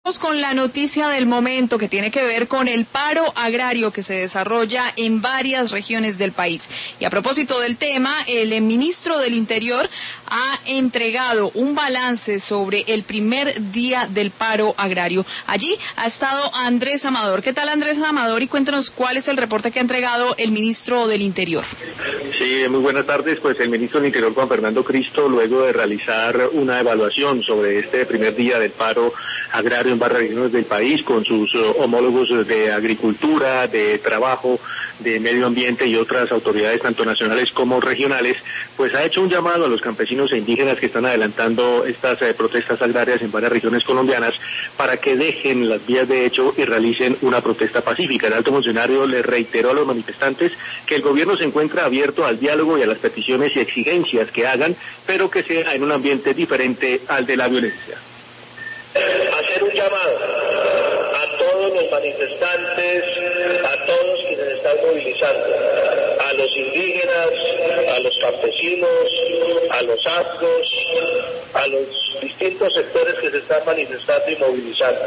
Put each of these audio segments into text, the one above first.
Con la noticia del momento que tiene que ver con el paro agrario que se desarrolla en varias regiones del país. Y a propósito del tema, el ministro del Interior ha entregado un balance sobre el primer día del paro agrario. Allí ha estado Andrés Amador. ¿Qué tal, Andrés Amador? Y cuéntanos cuál es el reporte que ha entregado el ministro del Interior. Sí, muy buenas tardes. Pues el ministro del Interior, Juan Fernando Cristo, luego de realizar una evaluación sobre este primer día del paro agrario en varias regiones del país, con sus homólogos de agricultura, de trabajo, de medio ambiente y otras autoridades tanto nacionales como regionales, pues ha hecho un llamado a los campesinos e indígenas que están adelantando estas protestas agrarias en varias regiones colombianas para que dejen las vías de hecho y realicen una protesta pacífica. El alto funcionario le reiteró a los manifestantes que el gobierno se encuentra abierto al diálogo y a las peticiones y exigencias que hagan, pero que sea en un ambiente diferente al de la violencia. Hacer un llamado a todos los manifestantes, a todos quienes están movilizando, a los indígenas, a los campesinos, a los afros, a los distintos sectores que se están manifestando y movilizando,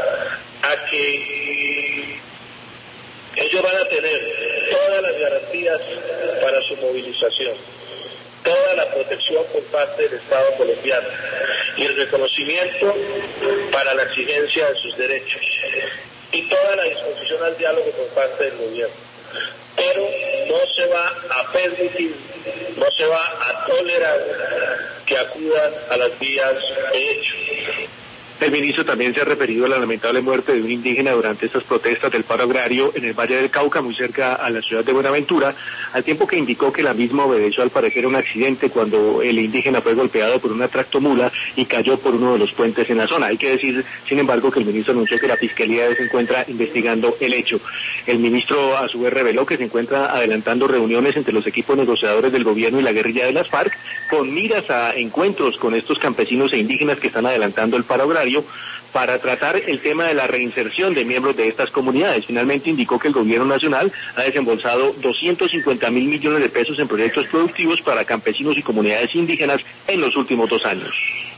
a que ellos van a tener todas las garantías para su movilización, toda la protección por parte del Estado colombiano y el reconocimiento para la exigencia de sus derechos y toda la disposición al diálogo por parte del gobierno. Pero no se va a permitir, no se va a tolerar que acudan a las vías de hecho. El ministro también se ha referido a la lamentable muerte de un indígena durante estas protestas del paro agrario en el Valle del Cauca, muy cerca a la ciudad de Buenaventura, al tiempo que indicó que la misma obedeció al parecer a un accidente cuando el indígena fue golpeado por una tractomula y cayó por uno de los puentes en la zona. Hay que decir, sin embargo, que el ministro anunció que la Fiscalía se encuentra investigando el hecho. El ministro a su vez reveló que se encuentra adelantando reuniones entre los equipos negociadores del gobierno y la guerrilla de las FARC con miras a encuentros con estos campesinos e indígenas que están adelantando el paro agrario para tratar el tema de la reinserción de miembros de estas comunidades. Finalmente indicó que el gobierno nacional ha desembolsado 250.000 millones de pesos en proyectos productivos para campesinos y comunidades indígenas en los últimos 2 años.